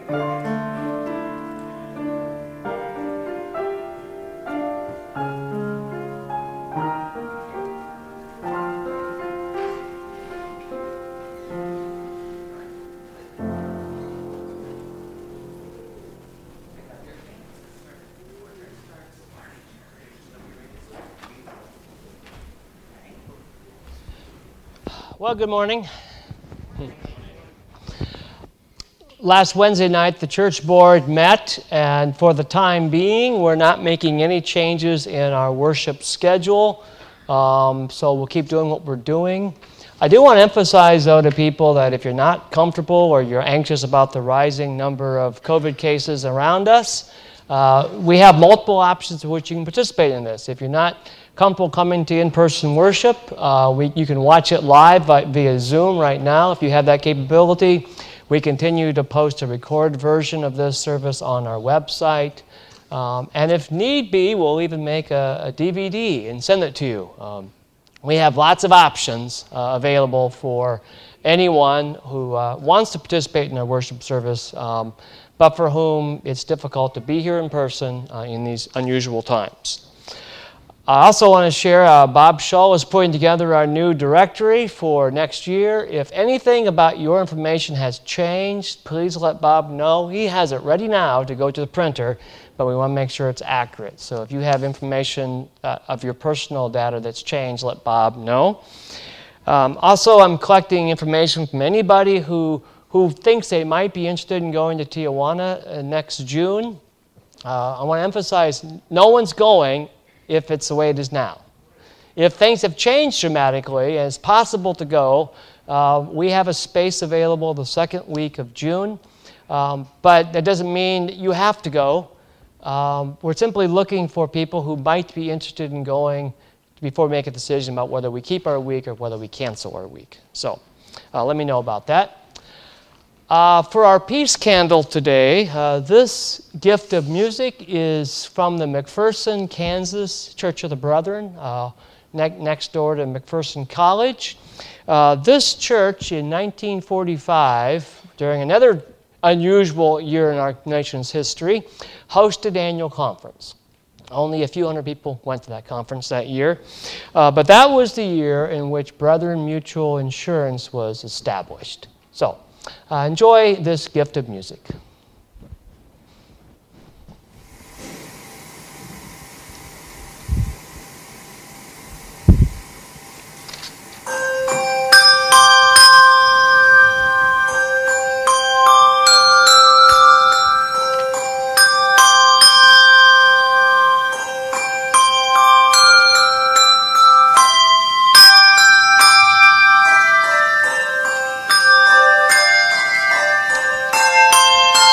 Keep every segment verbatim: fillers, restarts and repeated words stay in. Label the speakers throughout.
Speaker 1: Well, good morning. Last Wednesday night, the church board met, and for the time being, we're not making any changes in our worship schedule, um, so we'll keep doing what we're doing. I do want to emphasize, though, to people that if you're not comfortable or you're anxious about the rising number of COVID cases around us, uh, we have multiple options to which you can participate in this. If you're not comfortable coming to in-person worship, uh, we, you can watch it live by, via Zoom right now if you have that capability. We continue to post a recorded version of this service on our website. Um, and if need be, we'll even make a, a D V D and send it to you. Um, we have lots of options uh, available for anyone who uh, wants to participate in our worship service, um, but for whom it's difficult to be here in person uh, in these unusual times. I also want to share, uh, Bob Shull is putting together our new directory for next year. If anything about your information has changed, please let Bob know. He has it ready now to go to the printer, but we want to make sure it's accurate. So if you have information uh, of your personal data that's changed, let Bob know. Um, also, I'm collecting information from anybody who, who thinks they might be interested in going to Tijuana uh, next June. Uh, I want to emphasize, no one's going if it's the way it is now. If things have changed dramatically and it's possible to go, uh, we have a space available the second week of June, um, but that doesn't mean you have to go. Um, we're simply looking for people who might be interested in going before we make a decision about whether we keep our week or whether we cancel our week. So uh, let me know about that. Uh, for our peace candle today, uh, this gift of music is from the McPherson, Kansas Church of the Brethren, uh, ne- next door to McPherson College. Uh, this church in nineteen forty-five, during another unusual year in our nation's history, hosted an annual conference. Only a few hundred people went to that conference that year. Uh, but that was the year in which Brethren Mutual Insurance was established. So, Uh, enjoy this gift of music.
Speaker 2: Thank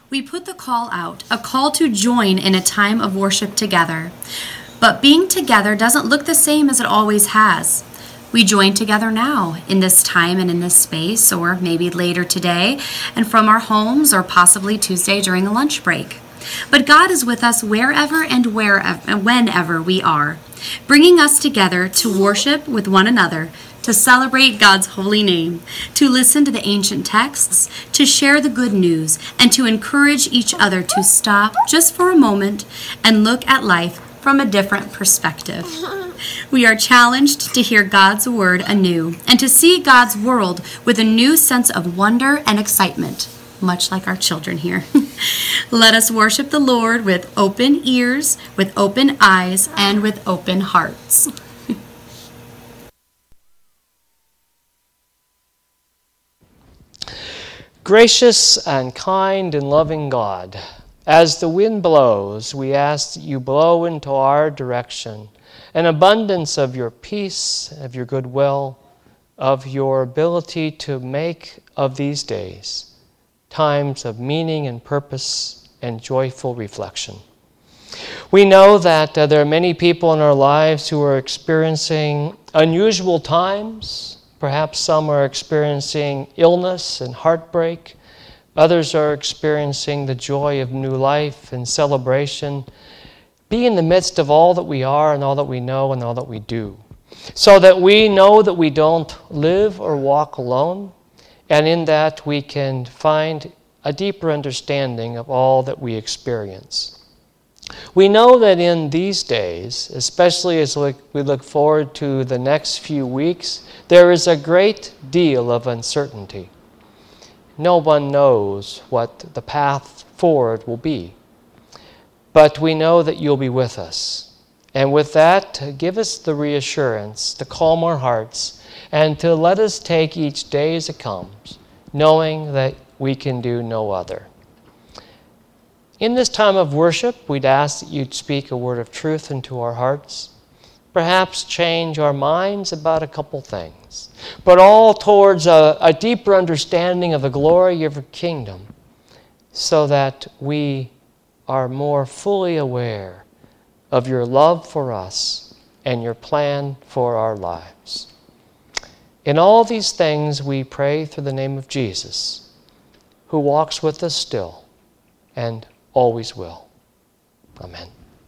Speaker 2: We put the call out, a call to join in a time of worship together. But being together doesn't look the same as it always has. We join together now in this time and in this space, or maybe later today, and from our homes, or possibly Tuesday during a lunch break. But God is with us wherever and wherever and whenever we are, bringing us together to worship with one another, to celebrate God's holy name, to listen to the ancient texts, to share the good news, and to encourage each other to stop just for a moment and look at life from a different perspective. We are challenged to hear God's word anew and to see God's world with a new sense of wonder and excitement, much like our children here. Let us worship the Lord with open ears, with open eyes, and with open hearts.
Speaker 1: Gracious and kind and loving God, as the wind blows, we ask that you blow into our direction an abundance of your peace, of your goodwill, of your ability to make of these days times of meaning and purpose and joyful reflection. We know that uh, there are many people in our lives who are experiencing unusual times. Perhaps some are experiencing illness and heartbreak. Others are experiencing the joy of new life and celebration. Be in the midst of all that we are and all that we know and all that we do, so that we know that we don't live or walk alone, and in that we can find a deeper understanding of all that we experience. We know that in these days, especially as we look forward to the next few weeks, there is a great deal of uncertainty. No one knows what the path forward will be. But we know that you'll be with us. And with that, give us the reassurance to calm our hearts and to let us take each day as it comes, knowing that we can do no other. In this time of worship, we'd ask that you'd speak a word of truth into our hearts, perhaps change our minds about a couple things, but all towards a, a deeper understanding of the glory of your kingdom, so that we are more fully aware of your love for us and your plan for our lives. In all these things we pray through the name of Jesus, who walks with us still and always will. Amen.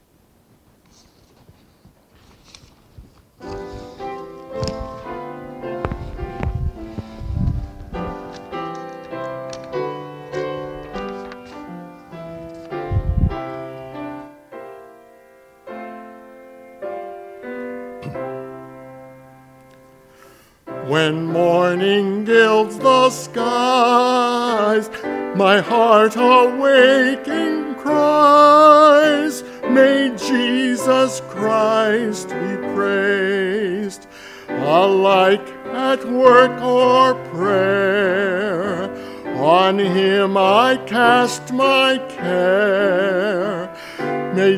Speaker 3: When morning gilds the skies, my heart awaking cries, may Jesus Christ be praised, alike at work or prayer. On him I cast my care. May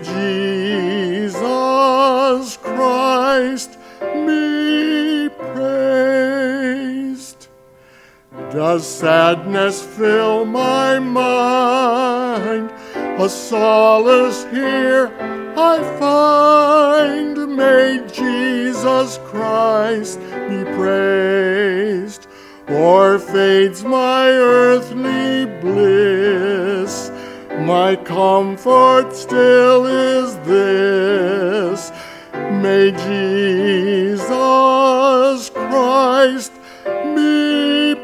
Speaker 3: Jesus Christ be praised. Does sadness fill my mind? A solace here I find. May Jesus Christ be praised. Or fades my earthly bliss, my comfort still is this. May Jesus Christ be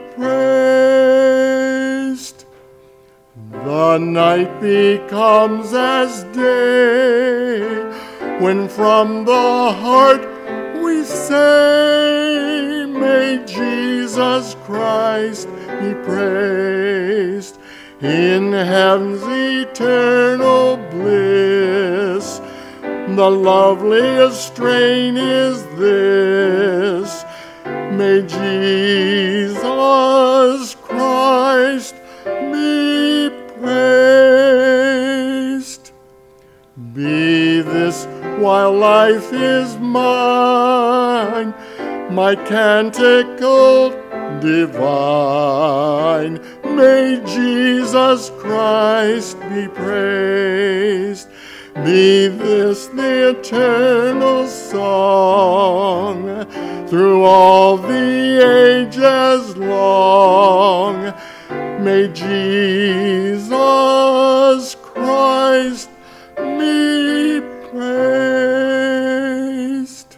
Speaker 3: praised. The night becomes as day, when from the heart we say, may Jesus Christ be praised. In heaven's eternal bliss, the loveliest strain is this. May Jesus Christ be praised. Be this while life is mine, my canticle divine. May Jesus Christ be praised. Be this the eternal song through all the ages long. May Jesus Christ be praised.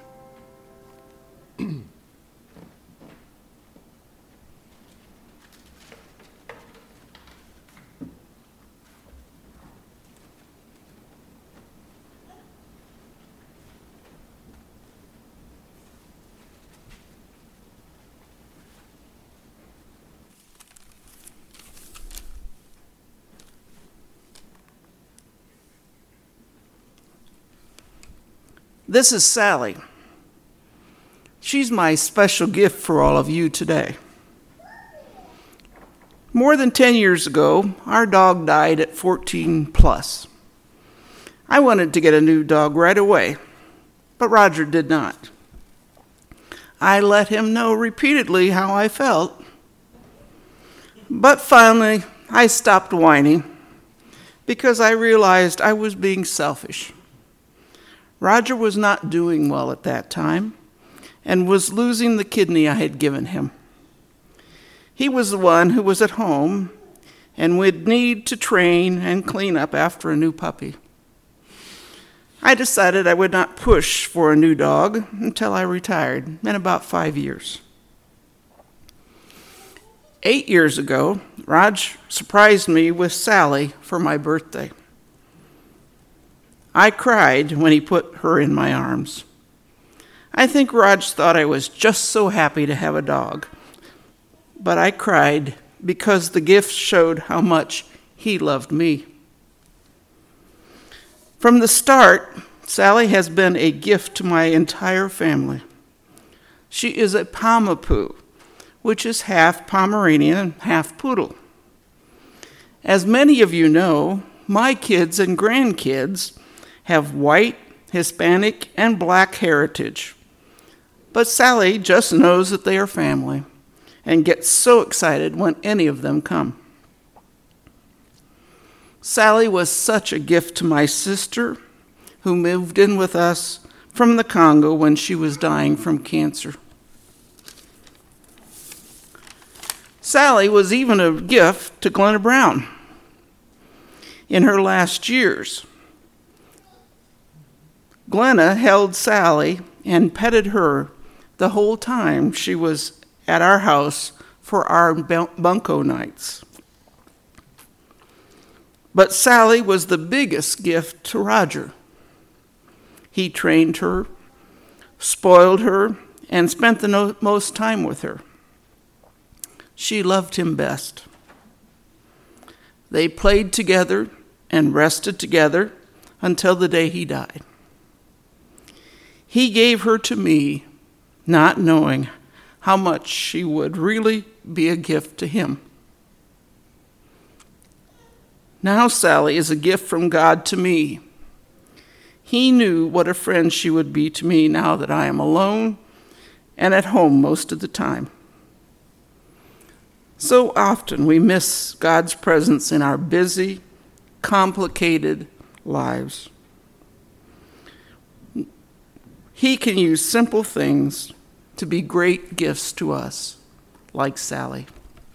Speaker 4: This is Sally. She's my special gift for all of you today. More than ten years ago, our dog died at fourteen plus. I wanted to get a new dog right away, but Roger did not. I let him know repeatedly how I felt, but finally I stopped whining because I realized I was being selfish. Roger was not doing well at that time and was losing the kidney I had given him. He was the one who was at home and would need to train and clean up after a new puppy. I decided I would not push for a new dog until I retired in about five years. Eight years ago, Raj surprised me with Sally for my birthday. I cried when he put her in my arms. I think Raj thought I was just so happy to have a dog, but I cried because the gift showed how much he loved me. From the start, Sally has been a gift to my entire family. She is a Pomapoo, which is half Pomeranian and half poodle. As many of you know, my kids and grandkids have white, Hispanic, and black heritage. But Sally just knows that they are family and gets so excited when any of them come. Sally was such a gift to my sister, who moved in with us from the Congo when she was dying from cancer. Sally was even a gift to Glenna Brown. In her last years, Glenna held Sally and petted her the whole time she was at our house for our bunco nights. But Sally was the biggest gift to Roger. He trained her, spoiled her, and spent the no- most time with her. She loved him best. They played together and rested together until the day he died. He gave her to me, not knowing how much she would really be a gift to him. Now Sally is a gift from God to me. He knew what a friend she would be to me now that I am alone and at home most of the time. So often we miss God's presence in our busy, complicated lives. He can use simple things to be great gifts to us, like Sally.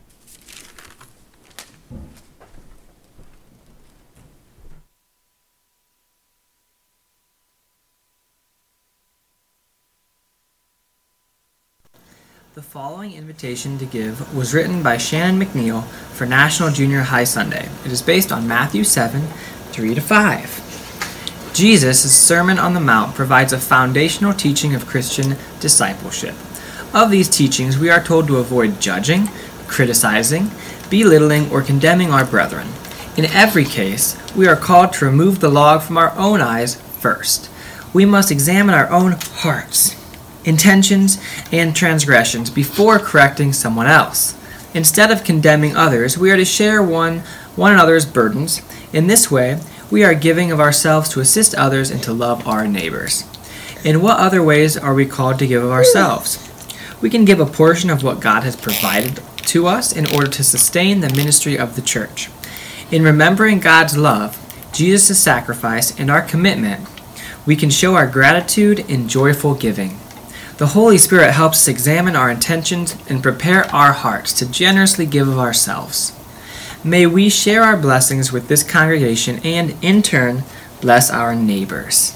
Speaker 5: The following invitation to give was written by Shannon McNeil for National Junior High Sunday. It is based on Matthew seven, three to five. Jesus' Sermon on the Mount provides a foundational teaching of Christian discipleship. Of these teachings, we are told to avoid judging, criticizing, belittling, or condemning our brethren. In every case, we are called to remove the log from our own eyes first. We must examine our own hearts, intentions, and transgressions before correcting someone else. Instead of condemning others, we are to share one, one another's burdens. In this way, we are giving of ourselves to assist others and to love our neighbors. In what other ways are we called to give of ourselves? We can give a portion of what God has provided to us in order to sustain the ministry of the church. In remembering God's love, Jesus' sacrifice, and our commitment, we can show our gratitude in joyful giving. The Holy Spirit helps us examine our intentions and prepare our hearts to generously give of ourselves. May we share our blessings with this congregation and, in turn, bless our neighbors.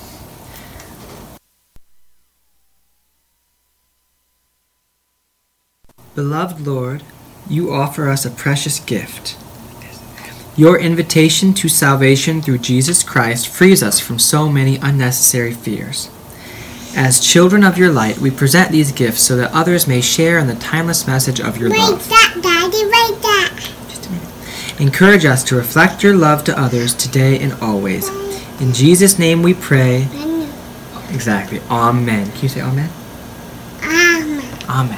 Speaker 5: Beloved Lord, you offer us a precious gift. Your invitation to salvation through Jesus Christ frees us from so many unnecessary fears. As children of your light, we present these gifts so that others may share in the timeless message of your love.
Speaker 6: Write that, Daddy, write that.
Speaker 5: Just a minute. Encourage us to reflect your love to others today and always. In Jesus' name we pray. Exactly. Amen. Can you say amen?
Speaker 6: Amen.
Speaker 5: Amen.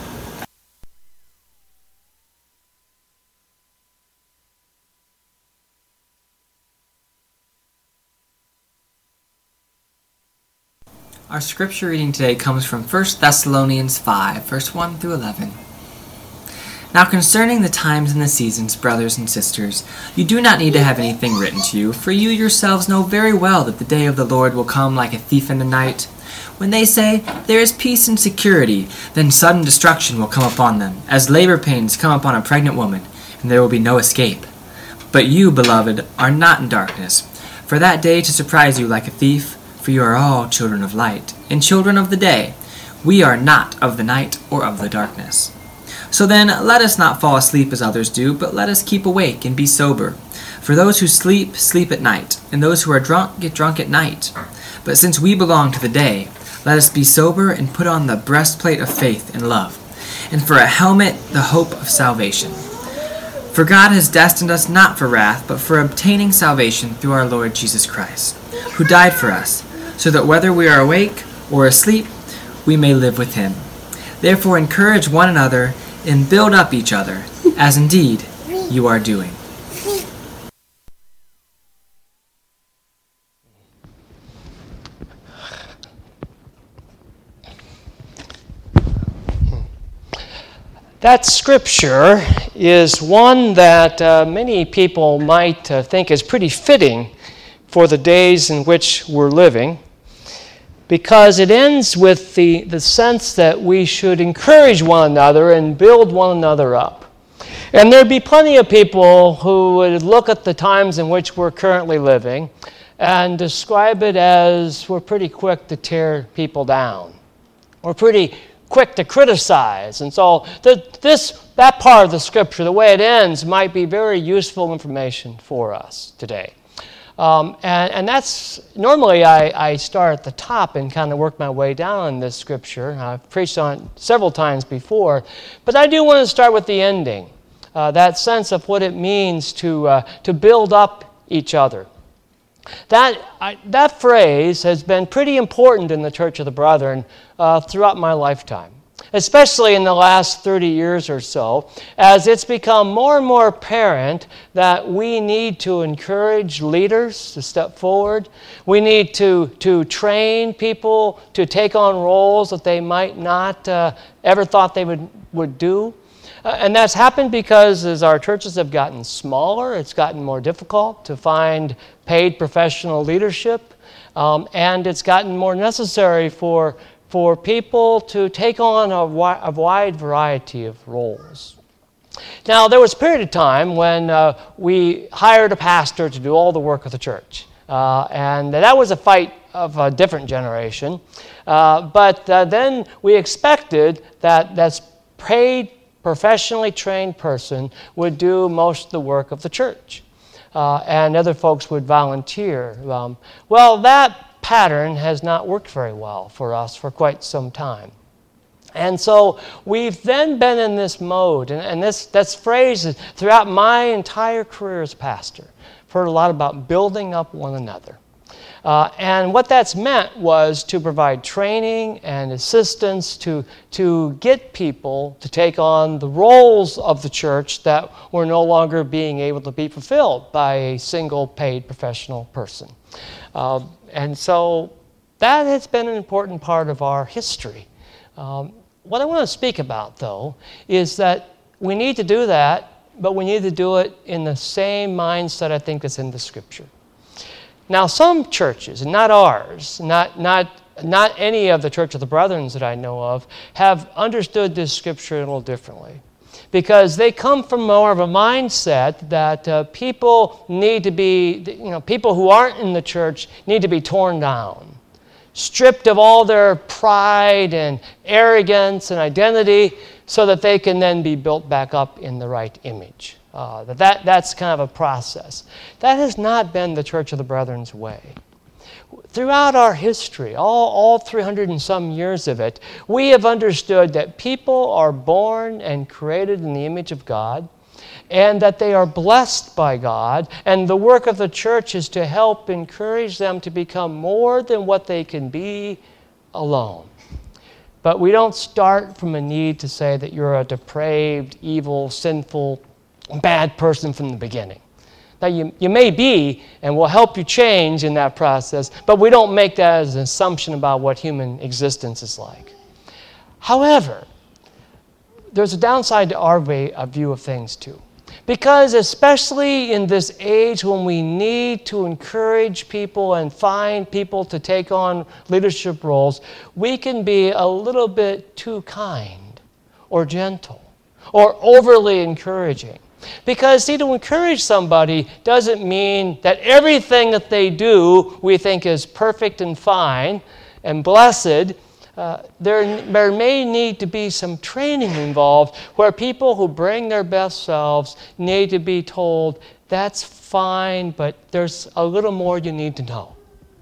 Speaker 5: Our scripture reading today comes from First Thessalonians five, verse one through eleven. Now concerning the times and the seasons, brothers and sisters, you do not need to have anything written to you, for you yourselves know very well that the day of the Lord will come like a thief in the night. When they say, there is peace and security, then sudden destruction will come upon them, as labor pains come upon a pregnant woman, and there will be no escape. But you, beloved, are not in darkness, for that day to surprise you like a thief. For you are all children of light, and children of the day. We are not of the night or of the darkness. So then, let us not fall asleep as others do, but let us keep awake and be sober. For those who sleep, sleep at night, and those who are drunk, get drunk at night. But since we belong to the day, let us be sober and put on the breastplate of faith and love, and for a helmet, the hope of salvation. For God has destined us not for wrath, but for obtaining salvation through our Lord Jesus Christ, who died for us, so that whether we are awake or asleep, we may live with him. Therefore encourage one another and build up each other, as indeed you are doing.
Speaker 1: That scripture is one that uh, many people might uh, think is pretty fitting for the days in which we're living, because it ends with the, the sense that we should encourage one another and build one another up. And there'd be plenty of people who would look at the times in which we're currently living and describe it as we're pretty quick to tear people down. We're pretty quick to criticize. And so the, this that part of the scripture, the way it ends, might be very useful information for us today. Um, and, and that's, normally I, I start at the top and kind of work my way down in this scripture. I've preached on it several times before. But I do want to start with the ending, uh, that sense of what it means to, uh, to build up each other. That, I, that phrase has been pretty important in the Church of the Brethren uh, throughout my lifetime, especially in the last thirty years or so, as it's become more and more apparent that we need to encourage leaders to step forward. We need to, to train people to take on roles that they might not uh, ever thought they would, would do. Uh, and that's happened because as our churches have gotten smaller, it's gotten more difficult to find paid professional leadership, um, and it's gotten more necessary for, for people to take on a, wi- a wide variety of roles. Now, there was a period of time when uh, we hired a pastor to do all the work of the church, uh, and that was a fight of a different generation, uh, but uh, then we expected that that's paid professionally trained person would do most of the work of the church, uh, and other folks would volunteer. Um, well, that pattern has not worked very well for us for quite some time. And so we've then been in this mode, and, and this that's phrase throughout my entire career as pastor. I've heard a lot about building up one another. Uh, and what that's meant was to provide training and assistance to, to get people to take on the roles of the church that were no longer being able to be fulfilled by a single paid professional person. Uh, and so that has been an important part of our history. Um, what I want to speak about, though, is that we need to do that, but we need to do it in the same mindset I think that's in the Scripture. Now, some churches, and not ours, not, not, not any of the Church of the Brethren that I know of, have understood this Scripture a little differently. Because they come from more of a mindset that uh, people need to be, you know, people who aren't in the church need to be torn down, stripped of all their pride and arrogance and identity so that they can then be built back up in the right image. Uh, that, that That's kind of a process. That has not been the Church of the Brethren's way. Throughout our history, all, all three hundred and some years of it, we have understood that people are born and created in the image of God, and that they are blessed by God, and the work of the church is to help encourage them to become more than what they can be alone. But we don't start from a need to say that you're a depraved, evil, sinful, bad person from the beginning. Now, you, you may be, and we'll help you change in that process, but we don't make that as an assumption about what human existence is like. However, there's a downside to our way, our view of things too. Because especially in this age when we need to encourage people and find people to take on leadership roles, we can be a little bit too kind or gentle or overly encouraging. Because, see, to encourage somebody doesn't mean that everything that they do we think is perfect and fine and blessed. Uh, there, there may need to be some training involved where people who bring their best selves need to be told, that's fine, but there's a little more you need to know.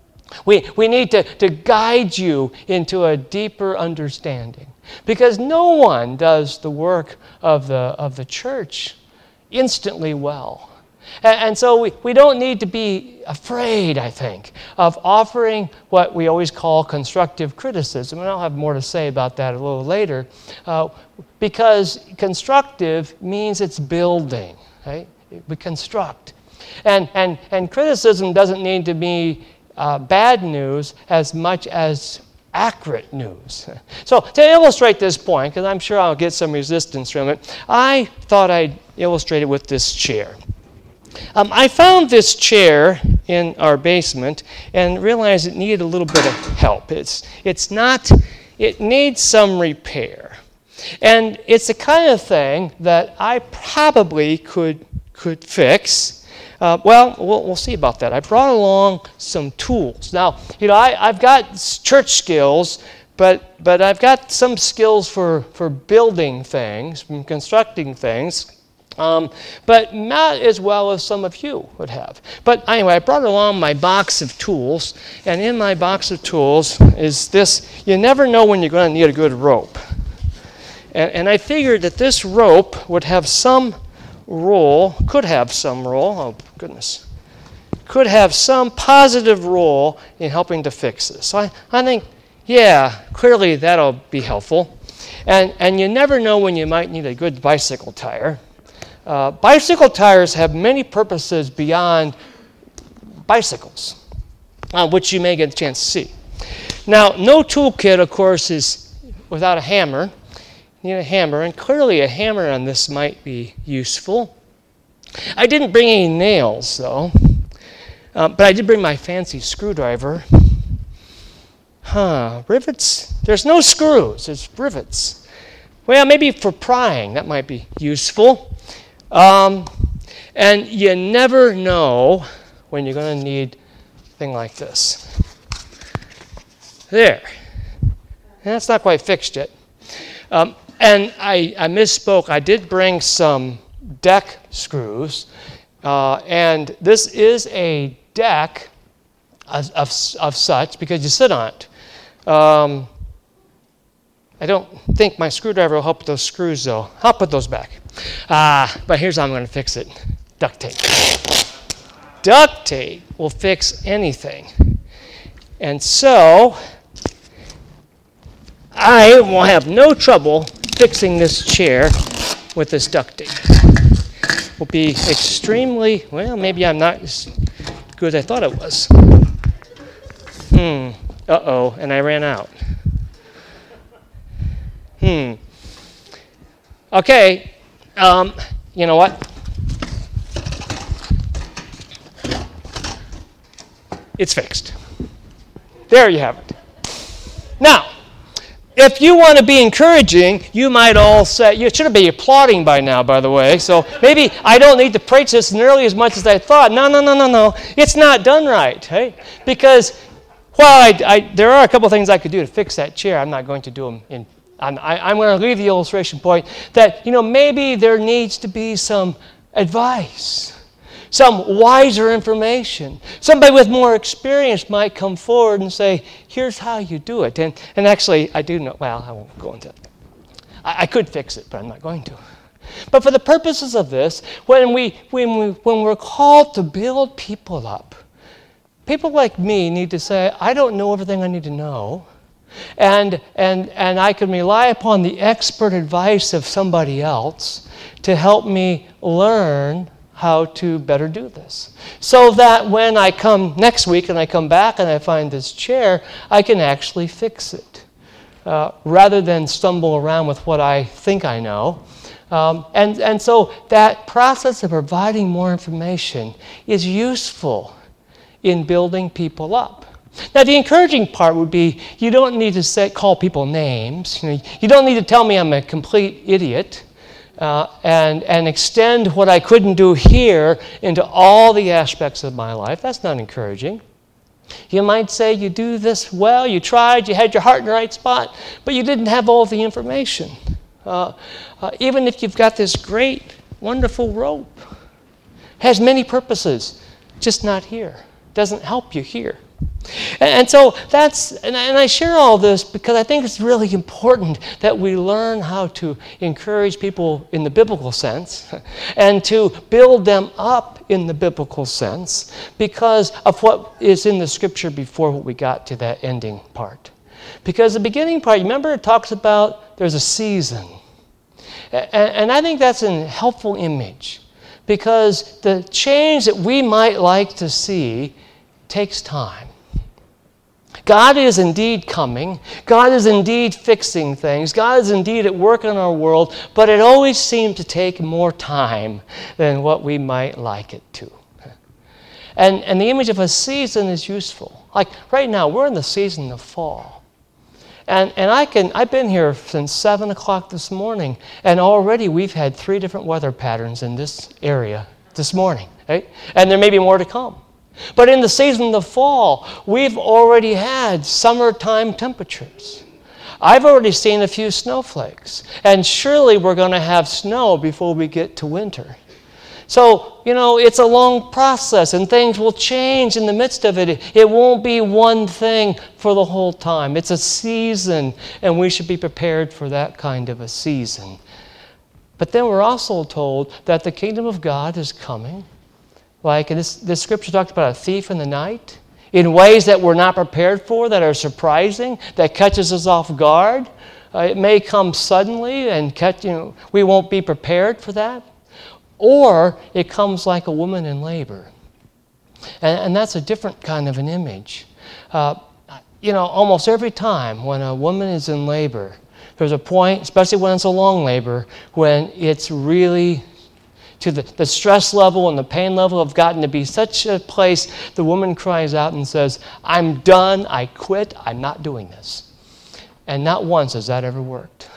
Speaker 1: We, we need to, to guide you into a deeper understanding. Because no one does the work of the, of the church instantly well. And, and so we, we don't need to be afraid, I think, of offering what we always call constructive criticism. And I'll have more to say about that a little later. Uh, because constructive means it's building, right? We construct. And, and, and criticism doesn't need to be uh, bad news as much as accurate news. So to illustrate this point, because I'm sure I'll get some resistance from it, I thought I'd illustrate it with this chair. Um, I found this chair in our basement and realized it needed a little bit of help. It's, it's not, it needs some repair. And it's the kind of thing that I probably could, could fix. Uh, well, well, we'll see about that. I brought along some tools. Now, you know, I, I've got church skills, but but I've got some skills for, for building things, from constructing things, um, but not as well as some of you would have. But anyway, I brought along my box of tools, and in my box of tools is this. You never know when you're going to need a good rope. And, and I figured that this rope would have some role, could have some role, oh goodness, could have some positive role in helping to fix this. So I, I think, yeah, clearly that'll be helpful. And, and you never know when you might need a good bicycle tire. Uh, bicycle tires have many purposes beyond bicycles, uh, which you may get a chance to see. Now, no toolkit, of course, is without a hammer. You need a hammer, and clearly a hammer on this might be useful. I didn't bring any nails, though, uh, but I did bring my fancy screwdriver. Huh, rivets? There's no screws, there's rivets. Well, maybe for prying, that might be useful. Um, and you never know when you're going to need a thing like this. There. And that's not quite fixed yet. Um, And I, I misspoke. I did bring some deck screws. Uh, and this is a deck of, of, of such because you sit on it. Um, I don't think my screwdriver will help with those screws, though. I'll put those back. Uh, but here's how I'm going to fix it. Duct tape. Duct tape will fix anything. And so I will have no trouble fixing this chair with this duct tape. Will be extremely, well, maybe I'm not as good as I thought it was. Hmm, uh-oh, and I ran out. Hmm. Okay, um, you know what? It's fixed. There you have it. Now, if you want to be encouraging, you might all say, you should be applauding by now, by the way, so maybe I don't need to preach this nearly as much as I thought. No, no, no, no, no. It's not done right, right? Because, well, I, I, there are a couple things I could do to fix that chair. I'm not going to do them in, I'm, I, I'm going to leave the illustration point that, you know, maybe there needs to be some advice, some wiser information. Somebody with more experience might come forward and say, here's how you do it. And, and actually, I do know, well, I won't go into it. I, I could fix it, but I'm not going to. But for the purposes of this, when, we, when, we, when we're called to build people up, people like me need to say, I don't know everything I need to know, and, and, and I can rely upon the expert advice of somebody else to help me learn how to better do this. So that when I come next week and I come back and I find this chair, I can actually fix it uh, rather than stumble around with what I think I know. Um, and, and so that process of providing more information is useful in building people up. Now, the encouraging part would be you don't need to say, call people names. You know, you don't need to tell me I'm a complete idiot. Uh, and, and extend what I couldn't do here into all the aspects of my life. That's not encouraging. You might say you do this well, you tried, you had your heart in the right spot, but you didn't have all the information. Uh, uh, even if you've got this great, wonderful rope, has many purposes, just not here. Doesn't help you here. And, and so that's, and I, and I share all this because I think it's really important that we learn how to encourage people in the biblical sense and to build them up in the biblical sense because of what is in the scripture before what we got to that ending part. Because the beginning part, remember it talks about there's a season. And, and I think that's a helpful image because the change that we might like to see takes time. God is indeed coming. God is indeed fixing things. God is indeed at work in our world, but it always seems to take more time than what we might like it to. And, and the image of a season is useful. Like right now, we're in the season of fall. And, and I can, I've been here since seven o'clock this morning, and already we've had three different weather patterns in this area this morning. Right? And there may be more to come. But in the season of fall, we've already had summertime temperatures. I've already seen a few snowflakes, and surely we're going to have snow before we get to winter. So, you know, it's a long process, and things will change in the midst of it. It won't be one thing for the whole time. It's a season, and we should be prepared for that kind of a season. But then we're also told that the kingdom of God is coming. Like this, this scripture talked about a thief in the night in ways that we're not prepared for, that are surprising, that catches us off guard. Uh, it may come suddenly and catch, you know, we won't be prepared for that. Or it comes like a woman in labor. And, and that's a different kind of an image. Uh, you know, almost every time when a woman is in labor, there's a point, especially when it's a long labor, when it's really to the, the stress level and the pain level have gotten to be such a place, the woman cries out and says, I'm done, I quit, I'm not doing this. And not once has that ever worked.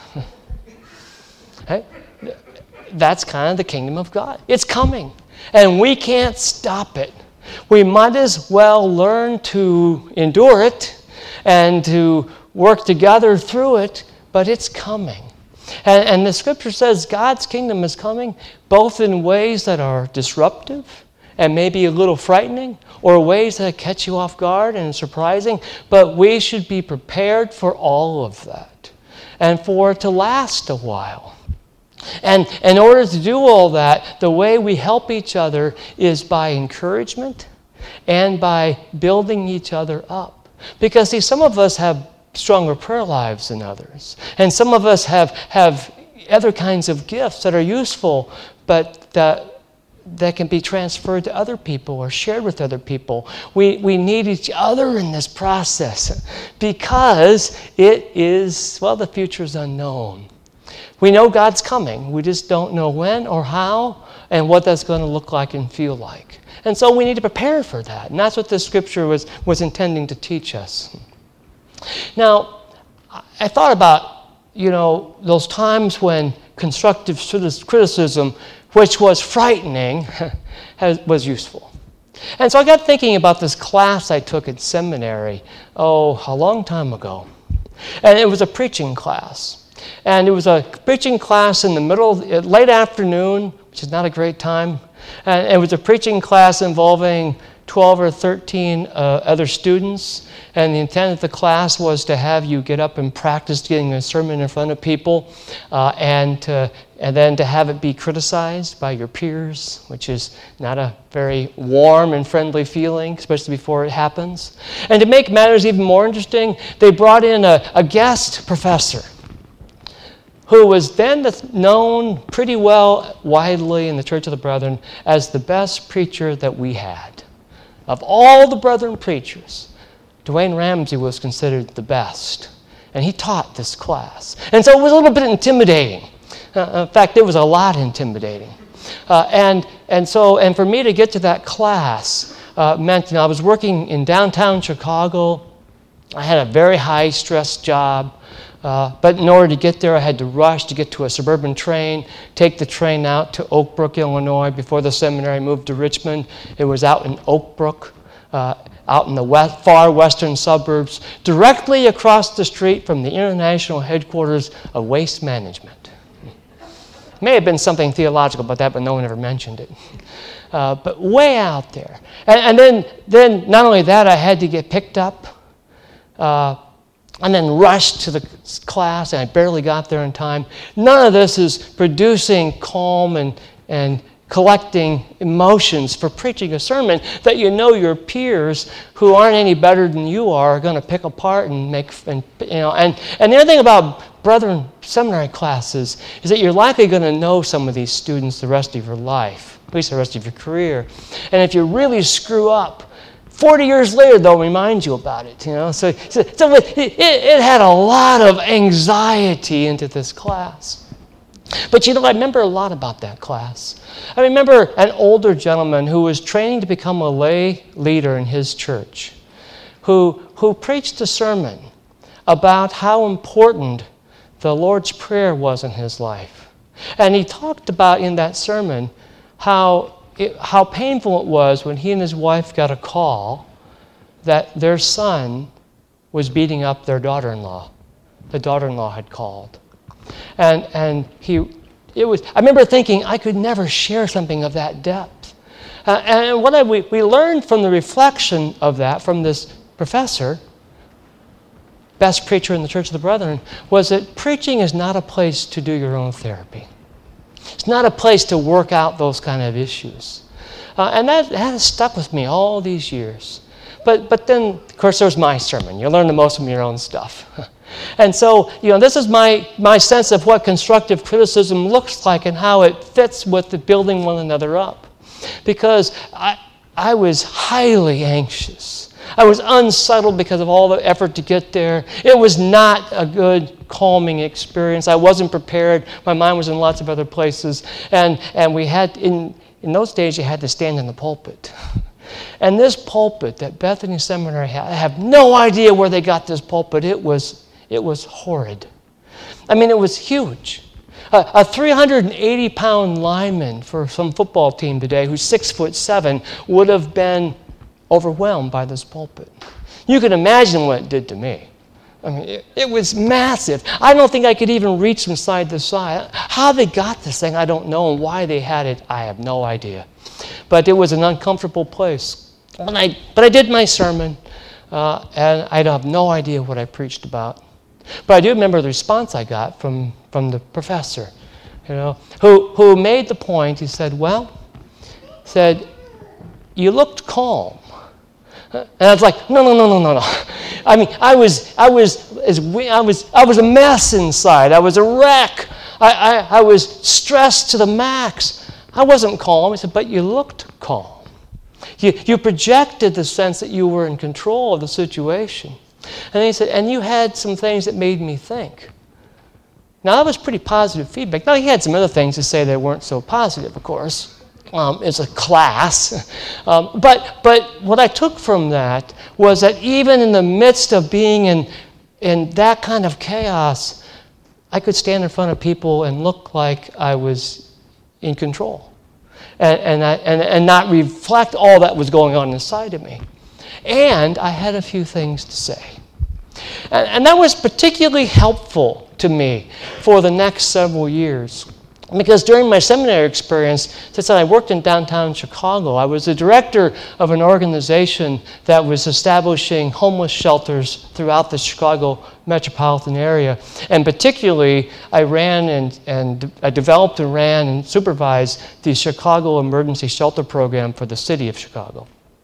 Speaker 1: Hey? That's kind of the kingdom of God. It's coming, and we can't stop it. We might as well learn to endure it and to work together through it, but it's coming. And, and the scripture says God's kingdom is coming both in ways that are disruptive and maybe a little frightening, or ways that catch you off guard and surprising, but we should be prepared for all of that and for it to last a while. And in order to do all that, the way we help each other is by encouragement and by building each other up. Because, see, some of us have stronger prayer lives than others. And some of us have, have other kinds of gifts that are useful, but that, that can be transferred to other people or shared with other people. We, we need each other in this process because it is, well, the future is unknown. We know God's coming. We just don't know when or how and what that's going to look like and feel like. And so we need to prepare for that. And that's what this scripture was, was intending to teach us. Now, I thought about, you know, those times when constructive criticism, which was frightening, was useful. And so I got thinking about this class I took in seminary, oh, a long time ago. And it was a preaching class. And it was a preaching class in the middle, late afternoon, which is not a great time. And it was a preaching class involving twelve or thirteen uh, other students. And the intent of the class was to have you get up and practice getting a sermon in front of people, uh, and, to, and then to have it be criticized by your peers, which is not a very warm and friendly feeling, especially before it happens. And to make matters even more interesting, they brought in a, a guest professor who was then known pretty well widely in the Church of the Brethren as the best preacher that we had. Of all the Brethren preachers, Dwayne Ramsey was considered the best. And he taught this class. And so it was a little bit intimidating. Uh, in fact, it was a lot intimidating. Uh, and and so, and for me to get to that class uh, meant, you know, I was working in downtown Chicago. I had a very high-stress job. Uh, but in order to get there, I had to rush to get to a suburban train, take the train out to Oak Brook, Illinois. Before the seminary moved to Richmond, it was out in Oak Brook, uh, out in the west, far western suburbs, directly across the street from the international headquarters of Waste Management. May have been something theological about that, but no one ever mentioned it. Uh, but way out there. And, and then, then, not only that, I had to get picked up, uh, and then rushed to the class, and I barely got there in time. None of this is producing calm and, and collecting emotions for preaching a sermon that you know your peers who aren't any better than you are are going to pick apart and make, and, you know, and, and the other thing about Brethren seminary classes is that you're likely going to know some of these students the rest of your life, at least the rest of your career. And if you really screw up, forty years later, they'll remind you about it, you know. So, so, so it, it, it had a lot of anxiety into this class. But, you know, I remember a lot about that class. I remember an older gentleman who was training to become a lay leader in his church, who, who preached a sermon about how important the Lord's Prayer was in his life. And he talked about in that sermon how It, how painful it was when he and his wife got a call that their son was beating up their daughter-in-law. The daughter-in-law had called. And and he, it was, I remember thinking I could never share something of that depth. Uh, and what I, we, we learned from the reflection of that from this professor, best preacher in the Church of the Brethren, was that preaching is not a place to do your own therapy. It's not a place to work out those kind of issues. Uh, and that, that has stuck with me all these years. But but then, of course, there's my sermon. You learn the most from your own stuff. And so, you know, this is my, my sense of what constructive criticism looks like and how it fits with the building one another up. Because I I was highly anxious. I was unsettled because of all the effort to get there. It was not a good, calming experience. I wasn't prepared. My mind was in lots of other places. And and we had, in, in those days, you had to stand in the pulpit. And this pulpit that Bethany Seminary had, I have no idea where they got this pulpit. It was, it was horrid. I mean, it was huge. A three hundred eighty pound lineman for some football team today who's six foot seven would have been overwhelmed by this pulpit. You can imagine what it did to me. I mean, it, it was massive. I don't think I could even reach from side to side. How they got this thing, I don't know, and why they had it, I have no idea. But it was an uncomfortable place. And I, but I did my sermon, uh, and I have no idea what I preached about. But I do remember the response I got from, from the professor, you know, who, who made the point. He said, well, said, you looked calm. And I was like, no, no, no, no, no, no. I mean, I was, I was, as we, I was, I was a mess inside. I was a wreck. I, I, I was stressed to the max. I wasn't calm. He said, but you looked calm. You, you projected the sense that you were in control of the situation. And he said, and you had some things that made me think. Now, that was pretty positive feedback. Now, he had some other things to say that weren't so positive, of course. Um, as a class. Um, but but what I took from that was that even in the midst of being in, in that kind of chaos, I could stand in front of people and look like I was in control and, and, I, and, and not reflect all that was going on inside of me. And I had a few things to say. And, and that was particularly helpful to me for the next several years. Because during my seminary experience, since I worked in downtown Chicago, I was the director of an organization that was establishing homeless shelters throughout the Chicago metropolitan area. And particularly, I ran and, and I developed and ran and supervised the Chicago Emergency Shelter Program for the city of Chicago.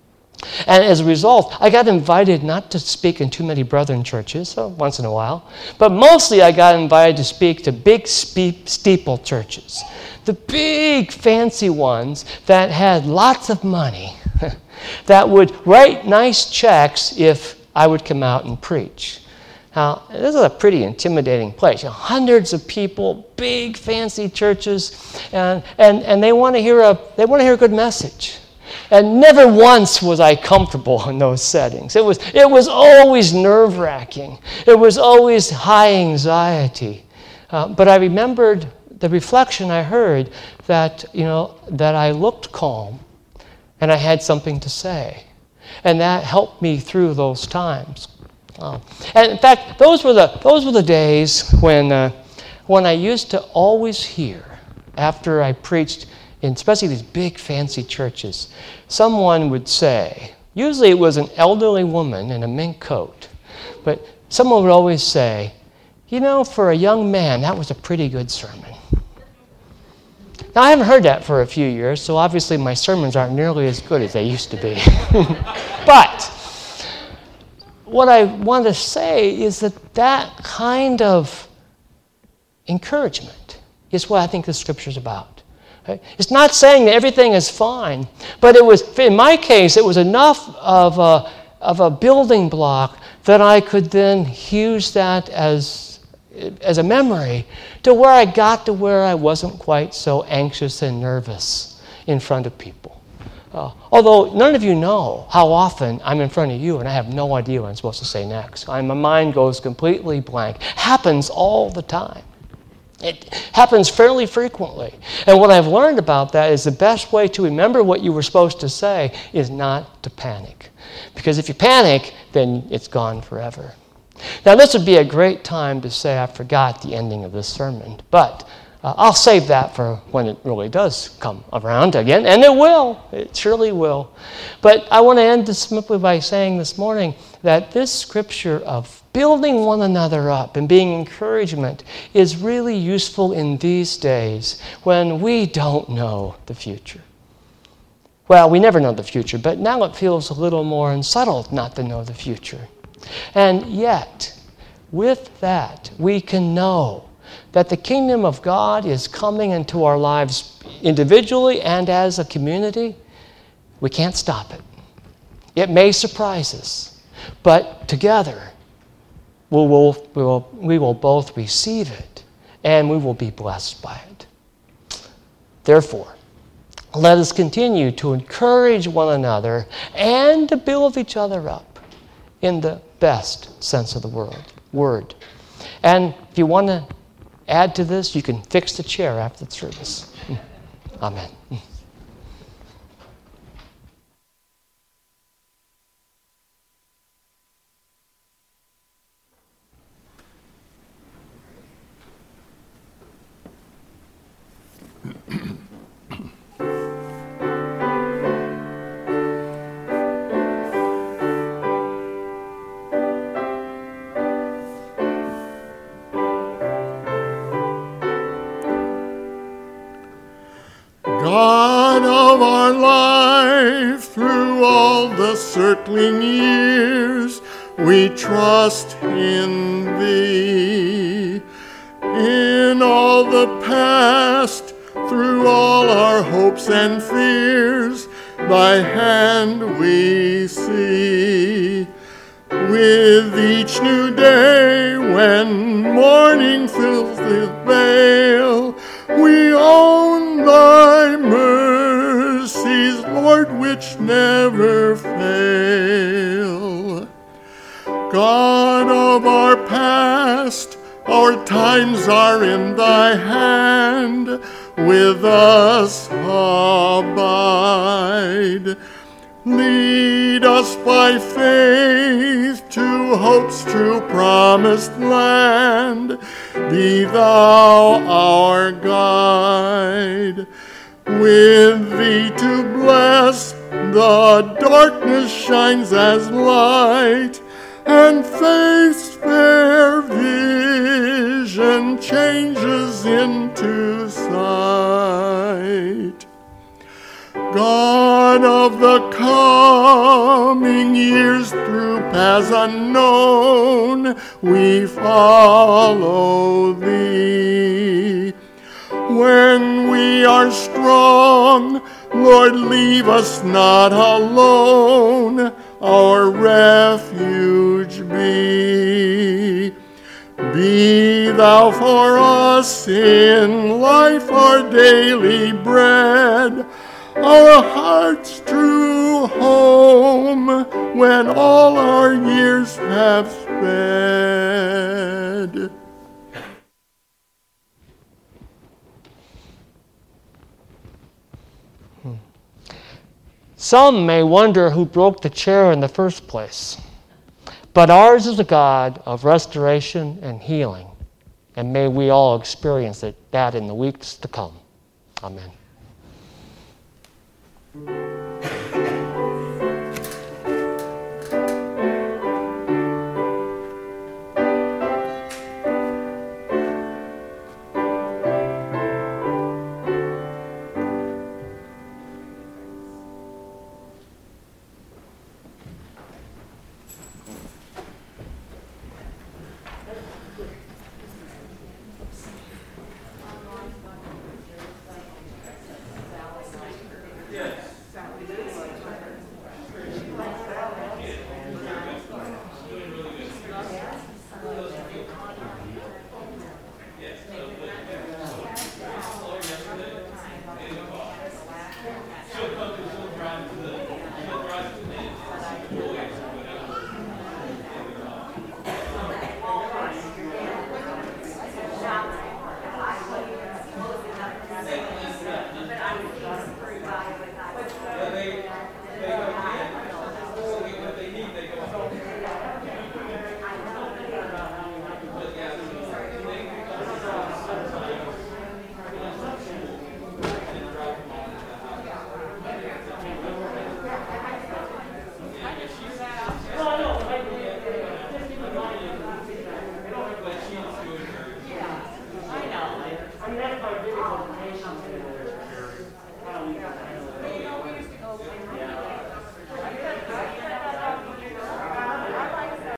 Speaker 1: And as a result, I got invited not to speak in too many brethren churches, so once in a while, but mostly I got invited to speak to big spe- steeple churches, the big fancy ones that had lots of money, that would write nice checks if I would come out and preach. Now, this is a pretty intimidating place. You know, hundreds of people, big fancy churches, and, and, and they want to hear a they want to hear a good message. And never once was I comfortable in those settings. It was, it was always nerve-wracking. It was always high anxiety. Uh, but I remembered the reflection I heard that, you know, that I looked calm and I had something to say. And that helped me through those times. Uh, and in fact, those were the, those were the days when, uh, when I used to always hear, after I preached, in especially these big fancy churches, someone would say, usually it was an elderly woman in a mink coat, but someone would always say, you know, for a young man, that was a pretty good sermon. Now, I haven't heard that for a few years, so obviously my sermons aren't nearly as good as they used to be. But what I want to say is that that kind of encouragement is what I think the Scripture's about. It's not saying that everything is fine, but it was, in my case, it was enough of a, of a building block that I could then use that as, as a memory to where I got to where I wasn't quite so anxious and nervous in front of people. Uh, although none of you know how often I'm in front of you and I have no idea what I'm supposed to say next. I, my mind goes completely blank. Happens all the time. It happens fairly frequently. And what I've learned about that is the best way to remember what you were supposed to say is not to panic. Because if you panic, then it's gone forever. Now, this would be a great time to say I forgot the ending of this sermon, but uh, I'll save that for when it really does come around again, and it will. It surely will. But I want to end this simply by saying this morning that this scripture of building one another up and being encouragement is really useful in these days when we don't know the future. Well, we never know the future, but now it feels a little more unsettled not to know the future. And yet, with that, we can know that the kingdom of God is coming into our lives individually and as a community. We can't stop it. It may surprise us, but together, We will, we, will, we will both receive it, and we will be blessed by it. Therefore, let us continue to encourage one another and to build each other up in the best sense of the word. word. And if you want to add to this, you can fix the chair after the service. Amen.
Speaker 3: God of our life, through all the circling years, we trust in Thee. In all the past, through all our hopes and fears, Thy hand we see. With each new day, when morning fills the veil, we own thy mercies, Lord, which never fail. God of our past, our times are in thy hand, with us abide. Lead us by faith to hope's true promised land. Be thou our guide. With thee to bless, the darkness shines as light, and faith's fair vision changes into sight. God of the coming years, through paths unknown, we follow thee. When we are strong, Lord, leave us not alone, our refuge be. Be thou for us in life our daily bread, our heart's true home, when all our years have sped.
Speaker 1: Some may wonder who broke the chair in the first place, but ours is a God of restoration and healing, and may we all experience it, that in the weeks to come. Amen.